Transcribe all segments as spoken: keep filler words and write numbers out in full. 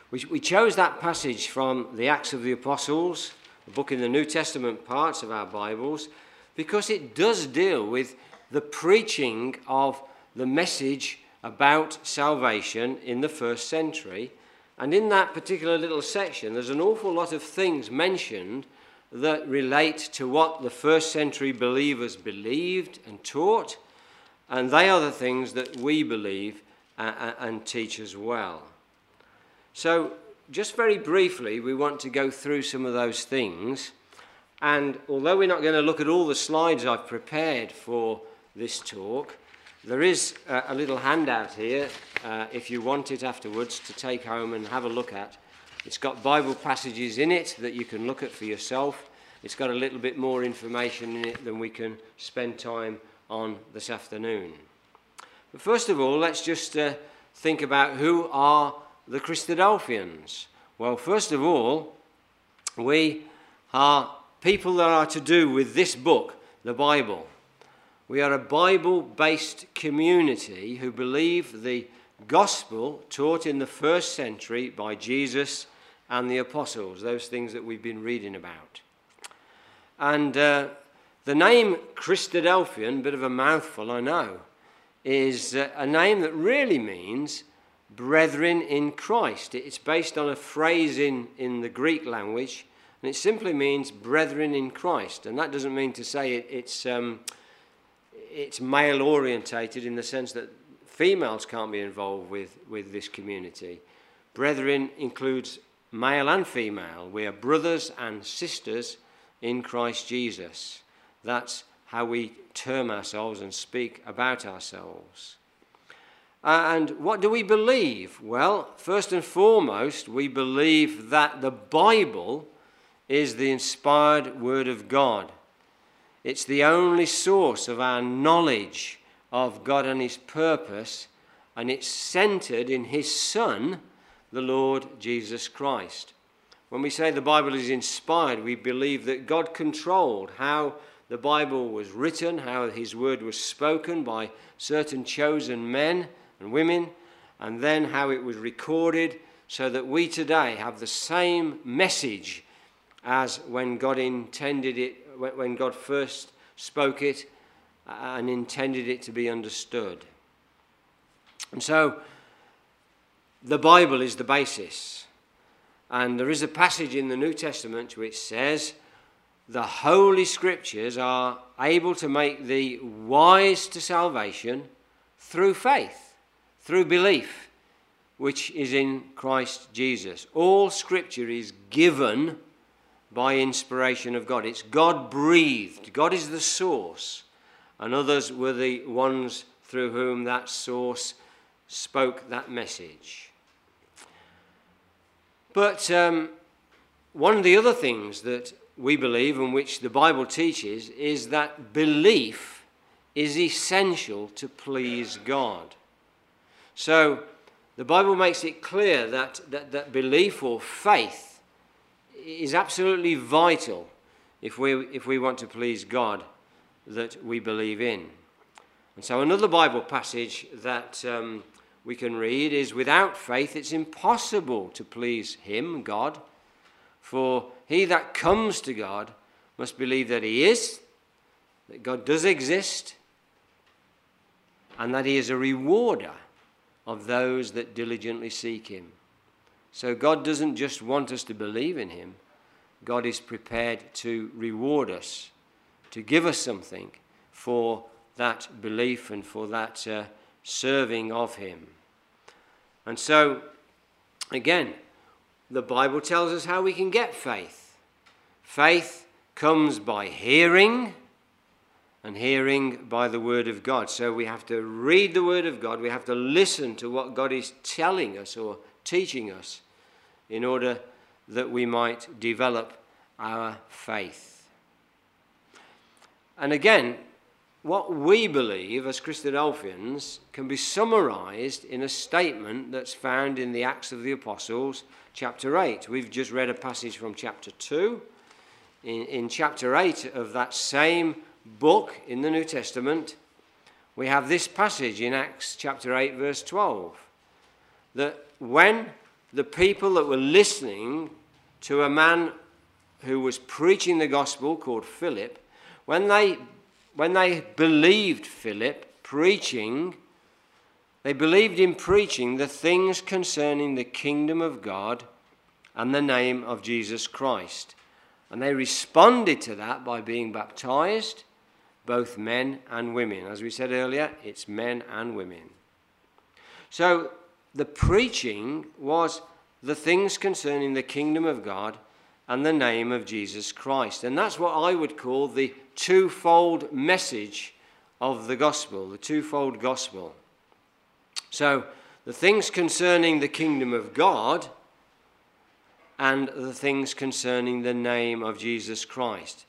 We, we chose that passage from the Acts of the Apostles, a book in the New Testament parts of our Bibles, because it does deal with the preaching of the message about salvation in the first century. And in that particular little section, there's an awful lot of things mentioned that relate to what the first century believers believed and taught, and they are the things that we believe uh, and teach as well. So, just very briefly, we want to go through some of those things, and although we're not going to look at all the slides I've prepared for this talk, there is a, a little handout here, uh, if you want it afterwards, to take home and have a look at. It's got Bible passages in it that you can look at for yourself. It's got a little bit more information in it than we can spend time on this afternoon. But first of all, let's just uh, think about who are the Christadelphians. Well, first of all, we are people that are to do with this book, the Bible. We are a Bible-based community who believe the gospel taught in the first century by Jesus and the apostles, those things that we've been reading about. And uh, the name Christadelphian, bit of a mouthful, I know, is uh, a name that really means brethren in Christ. It's based on a phrase in, in the Greek language, and it simply means brethren in Christ. And that doesn't mean to say it, it's, um, it's male-orientated in the sense that females can't be involved with, with this community. Brethren includes male and female. We are brothers and sisters in Christ Jesus. That's how we term ourselves and speak about ourselves. And what do we believe? Well, first and foremost, we believe that the Bible is the inspired Word of God. It's the only source of our knowledge of God and His purpose, and it's centered in His Son, the Lord Jesus Christ. When we say the Bible is inspired, we believe that God controlled how the Bible was written, how His Word was spoken by certain chosen men and women, and then how it was recorded so that we today have the same message as when God intended it, when God first spoke it and intended it to be understood. And so the Bible is the basis. And there is a passage in the New Testament which says the Holy Scriptures are able to make thee wise to salvation through faith, through belief, which is in Christ Jesus. All Scripture is given by inspiration of God. It's God-breathed. God is the source, and others were the ones through whom that source spoke that message. But um, one of the other things that we believe and which the Bible teaches is that belief is essential to please God. So the Bible makes it clear that, that, that belief or faith is absolutely vital if we, if we want to please God that we believe in. And so another Bible passage that um, we can read is, without faith it's impossible to please Him, God, for he that comes to God must believe that He is, that God does exist, and that He is a rewarder of those that diligently seek Him. So God doesn't just want us to believe in Him. God is prepared to reward us, to give us something for that belief and for that uh, serving of Him. And so, again, the Bible tells us how we can get faith. Faith comes by hearing, and hearing by the Word of God. So we have to read the Word of God. We have to listen to what God is telling us or teaching us in order that we might develop our faith. And again, what we believe as Christadelphians can be summarized in a statement that's found in the Acts of the Apostles, chapter eight. We've just read a passage from chapter two. In, in chapter eight of that same book in the New Testament, we have this passage in Acts chapter eight, verse twelve, that when the people that were listening to a man who was preaching the gospel called Philip, when they, when they believed Philip preaching, they believed in preaching the things concerning the kingdom of God and the name of Jesus Christ. And they responded to that by being baptized, both men and women. As we said earlier, it's men and women. So the preaching was the things concerning the kingdom of God and the name of Jesus Christ. And that's what I would call the twofold message of the gospel, the twofold gospel. So the things concerning the kingdom of God and the things concerning the name of Jesus Christ.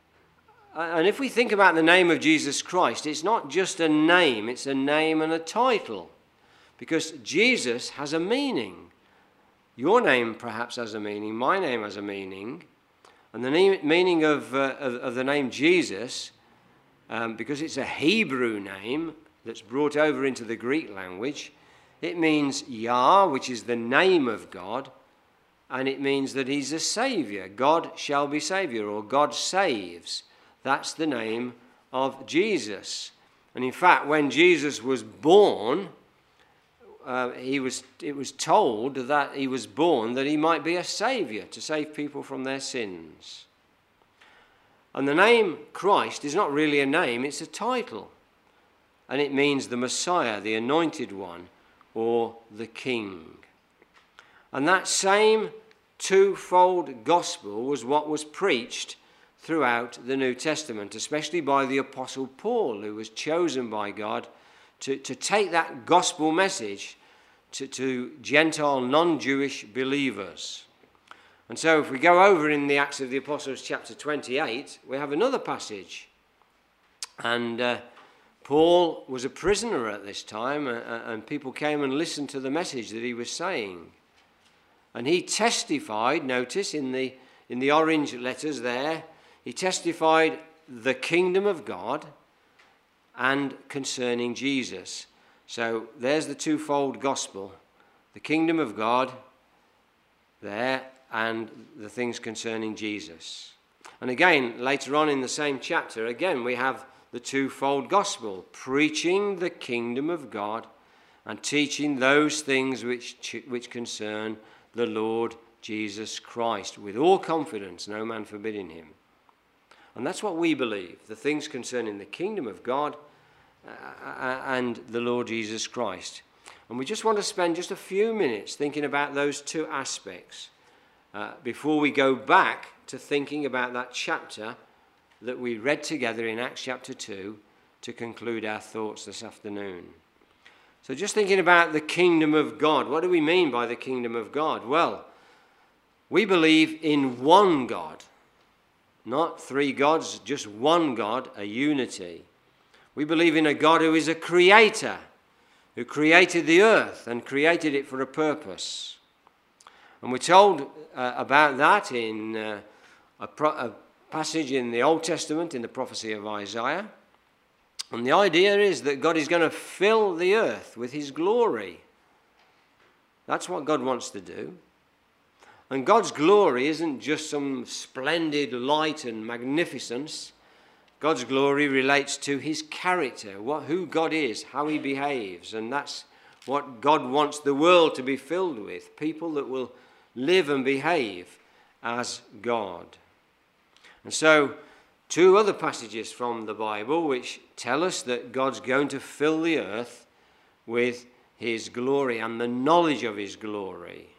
And if we think about the name of Jesus Christ, it's not just a name, it's a name and a title. Because Jesus has a meaning. Your name perhaps has a meaning, my name has a meaning. And the name, meaning of, uh, of, of the name Jesus, um, because it's a Hebrew name that's brought over into the Greek language, it means Yah, which is the name of God, and it means that he's a saviour. God shall be saviour, or God saves. That's the name of Jesus. And in fact, when Jesus was born, uh, he was, it was told that he was born that he might be a saviour to save people from their sins. And the name Christ is not really a name, it's a title. And it means the Messiah, the anointed one, or the King. And that same twofold gospel was what was preached throughout the New Testament, especially by the Apostle Paul, who was chosen by God to, to take that gospel message to, to Gentile, non-Jewish believers. And so if we go over in the Acts of the Apostles chapter twenty-eight, we have another passage. And uh, Paul was a prisoner at this time, uh, and people came and listened to the message that he was saying. And he testified, notice in the, in the orange letters there, he testified the kingdom of God and concerning Jesus. So there's the twofold gospel, the kingdom of God there and the things concerning Jesus. And again, later on in the same chapter, again we have the twofold gospel, preaching the kingdom of God and teaching those things which, which concern the Lord Jesus Christ, with all confidence, no man forbidding him. And that's what we believe, the things concerning the kingdom of God uh, and the Lord Jesus Christ. And we just want to spend just a few minutes thinking about those two aspects uh, before we go back to thinking about that chapter that we read together in Acts chapter two to conclude our thoughts this afternoon. So just thinking about the kingdom of God. What do we mean by the kingdom of God? Well, we believe in one God. Not three gods, just one God, a unity. We believe in a God who is a creator, who created the earth and created it for a purpose. And we're told uh, about that in uh, a, pro- a passage in the Old Testament, in the prophecy of Isaiah. And the idea is that God is going to fill the earth with his glory. That's what God wants to do. And God's glory isn't just some splendid light and magnificence. God's glory relates to his character, what, who God is, how he behaves. And that's what God wants the world to be filled with, people that will live and behave as God. And so, two other passages from the Bible which tell us that God's going to fill the earth with his glory and the knowledge of his glory.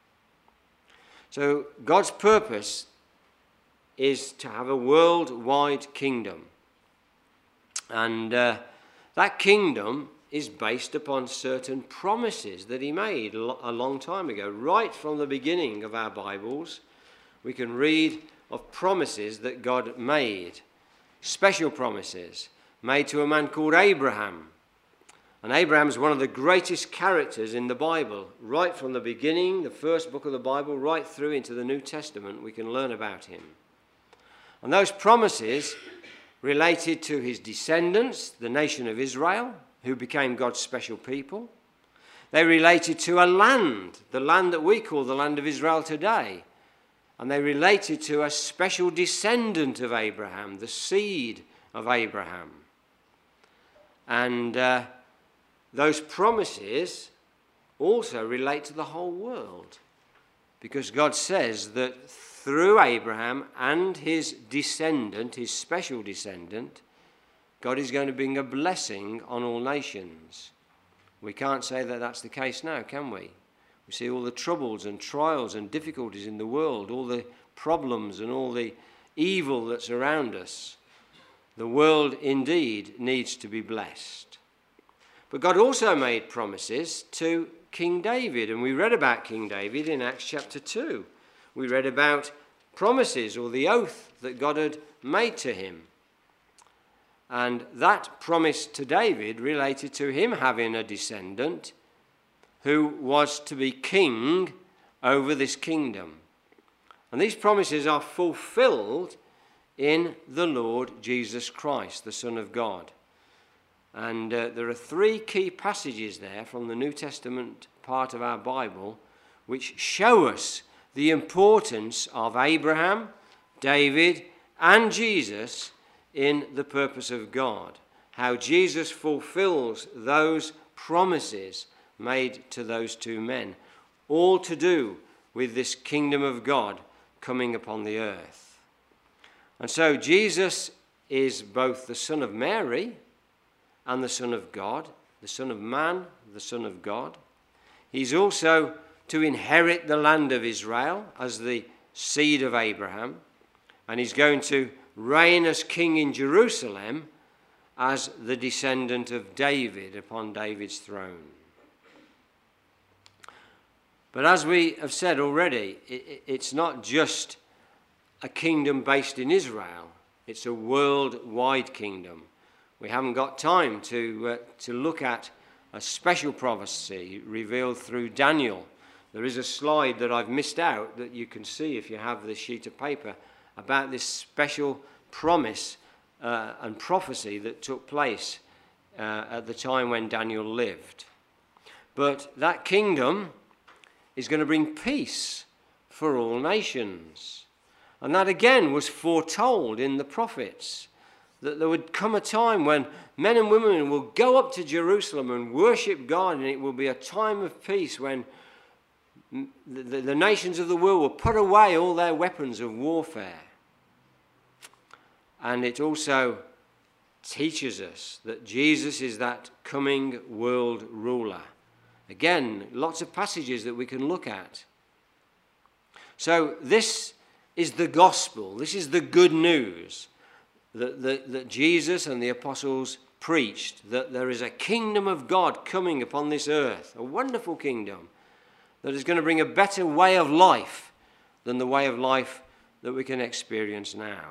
So God's purpose is to have a worldwide kingdom. And uh, that kingdom is based upon certain promises that he made a long time ago. Right from the beginning of our Bibles, we can read of promises that God made, special promises made to a man called Abraham. And Abraham is one of the greatest characters in the Bible. Right from the beginning, the first book of the Bible, right through into the New Testament, we can learn about him. And those promises related to his descendants, the nation of Israel, who became God's special people. They related to a land, the land that we call the land of Israel today. And they related to a special descendant of Abraham, the seed of Abraham. And uh, those promises also relate to the whole world, because God says that through Abraham and his descendant, his special descendant, God is going to bring a blessing on all nations. We can't say that that's the case now, can we? We see all the troubles and trials and difficulties in the world, all the problems and all the evil that's around us. The world indeed needs to be blessed. But God also made promises to King David, and we read about King David in Acts chapter two. We read about promises, or the oath that God had made to him. And that promise to David related to him having a descendant who was to be king over this kingdom. And these promises are fulfilled in the Lord Jesus Christ, the Son of God. And uh, there are three key passages there from the New Testament part of our Bible which show us the importance of Abraham, David, and Jesus in the purpose of God. How Jesus fulfills those promises made to those two men, all to do with this kingdom of God coming upon the earth. And so Jesus is both the Son of Mary and the Son of God, the Son of Man, the Son of God. He's also to inherit the land of Israel as the seed of Abraham, and he's going to reign as king in Jerusalem as the descendant of David upon David's throne. But as we have said already, it's not just a kingdom based in Israel. It's a worldwide kingdom. We haven't got time to, uh, to look at a special prophecy revealed through Daniel. There is a slide that I've missed out that you can see if you have this sheet of paper about this special promise uh, and prophecy that took place uh, at the time when Daniel lived. But that kingdom is going to bring peace for all nations. And that again was foretold in the prophets, that there would come a time when men and women will go up to Jerusalem and worship God, and it will be a time of peace when the, the, the nations of the world will put away all their weapons of warfare. And it also teaches us that Jesus is that coming world ruler. Again, lots of passages that we can look at. So this is the gospel. This is the good news that, that, that Jesus and the apostles preached, that there is a kingdom of God coming upon this earth, a wonderful kingdom that is going to bring a better way of life than the way of life that we can experience now.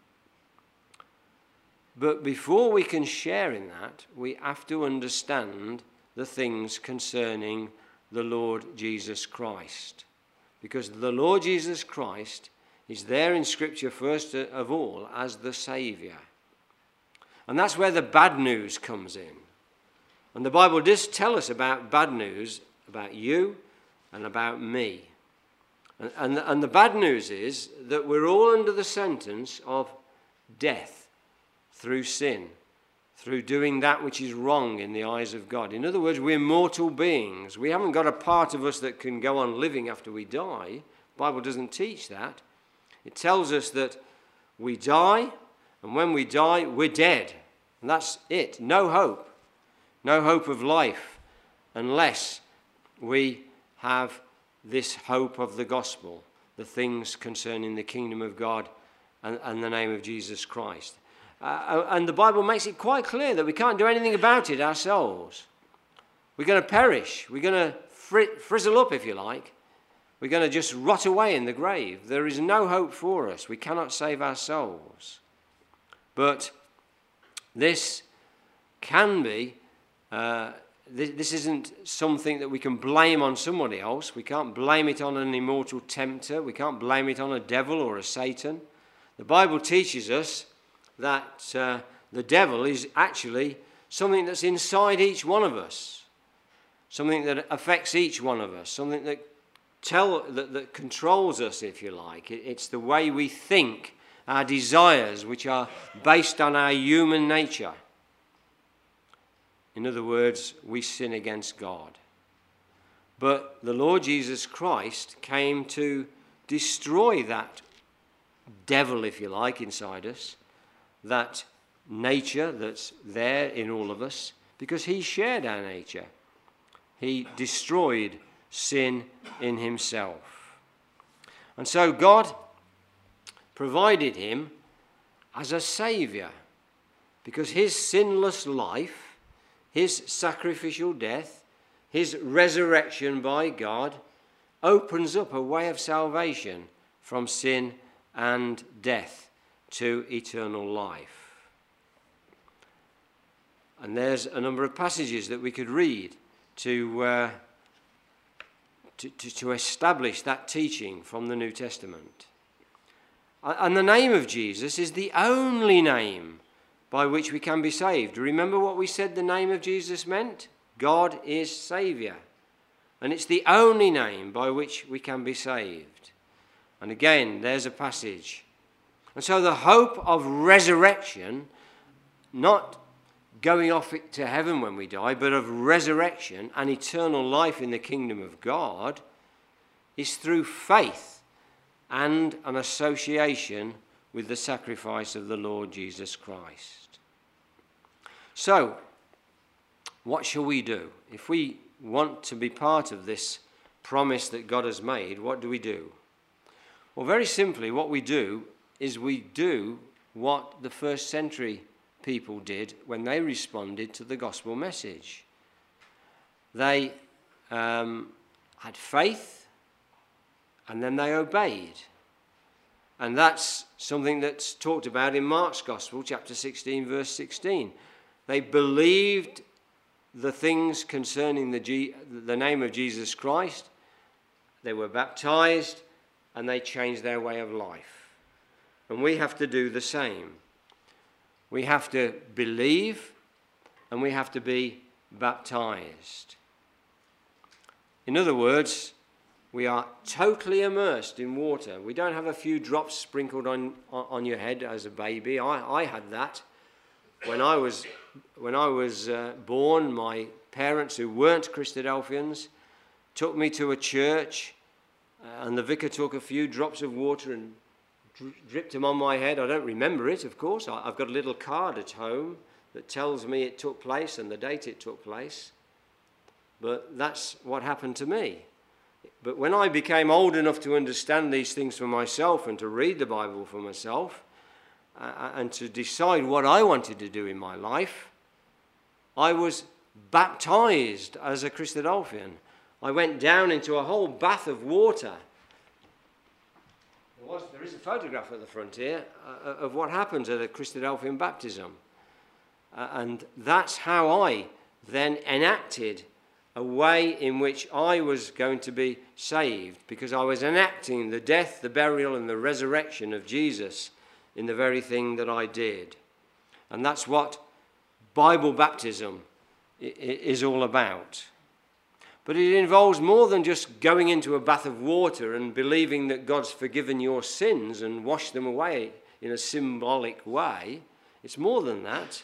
But before we can share in that, we have to understand the things concerning the Lord Jesus Christ. Because the Lord Jesus Christ is there in Scripture first of all as the Saviour. And that's where the bad news comes in. And the Bible does tell us about bad news about you and about me. And, and, and the bad news is that we're all under the sentence of death through sin, through doing that which is wrong in the eyes of God. In other words, we're mortal beings. We haven't got a part of us that can go on living after we die. The Bible doesn't teach that. It tells us that we die, and when we die, we're dead. And that's it. No hope. No hope of life unless we have this hope of the gospel, the things concerning the kingdom of God and, and the name of Jesus Christ. Uh, and the Bible makes it quite clear that we can't do anything about it ourselves. We're going to perish. We're going to fri- frizzle up, if you like. We're going to just rot away in the grave. There is no hope for us. We cannot save ourselves. But this can be, uh, this, this isn't something that we can blame on somebody else. We can't blame it on an immortal tempter. We can't blame it on a devil or a Satan. The Bible teaches us that uh, the devil is actually something that's inside each one of us. something that affects each one of us, something that tell that, that controls us, if you like. It, it's the way we think, our desires, which are based on our human nature. In other words, we sin against God. But the Lord Jesus Christ came to destroy that devil, if you like, inside us, that nature that's there in all of us, because he shared our nature. He destroyed sin in himself. And so God provided him as a saviour, because his sinless life, his sacrificial death, his resurrection by God opens up a way of salvation from sin and death to eternal life. And there's a number of passages that we could read to, uh, to, to, to establish that teaching from the New Testament. And the name of Jesus is the only name by which we can be saved. Remember what we said the name of Jesus meant? God is Saviour. And it's the only name by which we can be saved. And again, there's a passage. And so the hope of resurrection, not going off to heaven when we die, but of resurrection and eternal life in the kingdom of God, is through faith and an association with the sacrifice of the Lord Jesus Christ. So, what shall we do? If we want to be part of this promise that God has made, what do we do? Well, very simply, what we do is we do what the first century people did when they responded to the gospel message. They um, had faith, and then they obeyed. And that's something that's talked about in Mark's Gospel, chapter sixteen, verse sixteen. They believed the things concerning the, G- the name of Jesus Christ. They were baptized, and they changed their way of life. And we have to do the same. We have to believe, and we have to be baptized. In other words, we are totally immersed in water. We don't have a few drops sprinkled on, on your head as a baby. I, I had that. When I was, when I was uh, born, my parents, who weren't Christadelphians, took me to a church, uh, and the vicar took a few drops of water and dri- dripped them on my head. I don't remember it, of course. I, I've got a little card at home that tells me it took place and the date it took place. But that's what happened to me. But when I became old enough to understand these things for myself and to read the Bible for myself uh, and to decide what I wanted to do in my life, I was baptized as a Christadelphian. I went down into a whole bath of water. There, was, there is a photograph at the front here uh, of what happens at a Christadelphian baptism. Uh, and that's how I then enacted a way in which I was going to be saved, because I was enacting the death, the burial, and the resurrection of Jesus in the very thing that I did. And that's what Bible baptism is all about. But it involves more than just going into a bath of water and believing that God's forgiven your sins and washed them away in a symbolic way. It's more than that.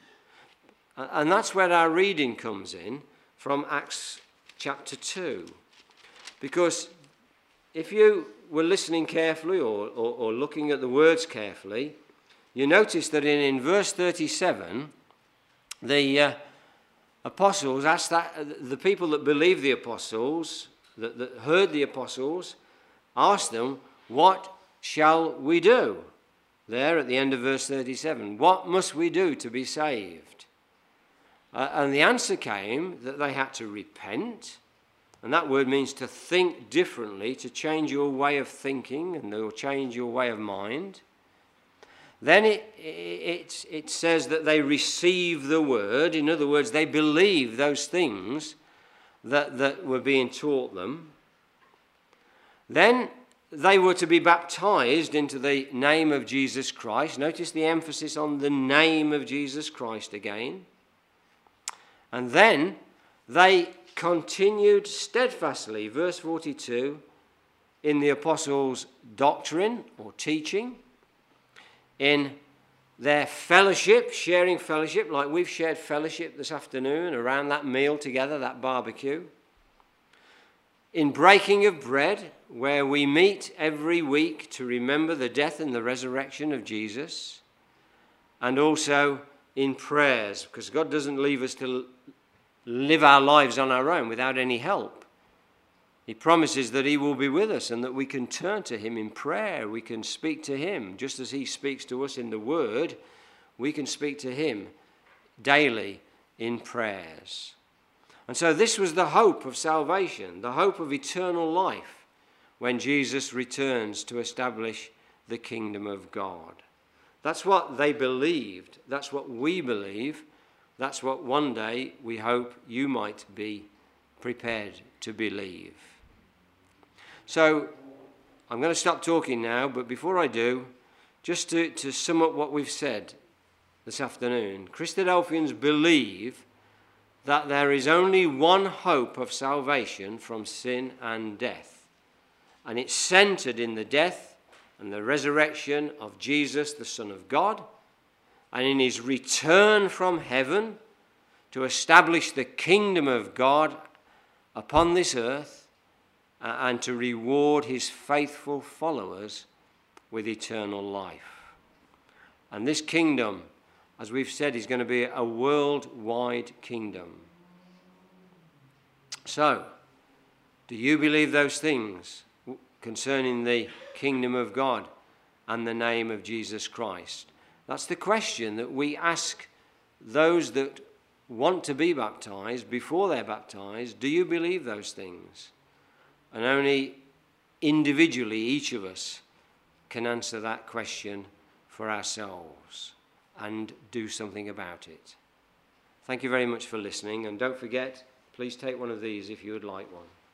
And that's where our reading comes in, from Acts chapter two. Because if you were listening carefully or, or, or looking at the words carefully, you notice that in, in verse thirty-seven, the uh, apostles asked that, uh, the people that believed the apostles, that, that heard the apostles, asked them, what shall we do? There at the end of verse thirty-seven, what must we do to be saved? Uh, and the answer came that they had to repent, and that word means to think differently, to change your way of thinking and to change your way of mind. Then it, it, it says that they receive the word. In other words, they believe those things that, that were being taught them. Then they were to be baptized into the name of Jesus Christ. Notice the emphasis on the name of Jesus Christ again. And then they continued steadfastly, verse forty-two, in the apostles' doctrine or teaching, in their fellowship, sharing fellowship, like we've shared fellowship this afternoon around that meal together, that barbecue, in breaking of bread, where we meet every week to remember the death and the resurrection of Jesus, and also in prayers, because God doesn't leave us to live our lives on our own without any help. He promises that he will be with us and that we can turn to him in prayer. We can speak to him just as he speaks to us in the word. We can speak to him daily in prayers. And so this was the hope of salvation, the hope of eternal life when Jesus returns to establish the kingdom of God. That's what they believed. That's what we believe. That's what one day we hope you might be prepared to believe. So I'm going to stop talking now, but before I do, just to, to sum up what we've said this afternoon, Christadelphians believe that there is only one hope of salvation from sin and death, and it's centered in the death and the resurrection of Jesus, the Son of God, and in his return from heaven to establish the kingdom of God upon this earth, and to reward his faithful followers with eternal life. And this kingdom, as we've said, is going to be a worldwide kingdom. So, do you believe those things concerning the kingdom of God and the name of Jesus Christ? That's the question that we ask those that want to be baptized before they're baptized. Do you believe those things? And only individually, each of us can answer that question for ourselves and do something about it. Thank you very much for listening, and don't forget, please take one of these if you would like one.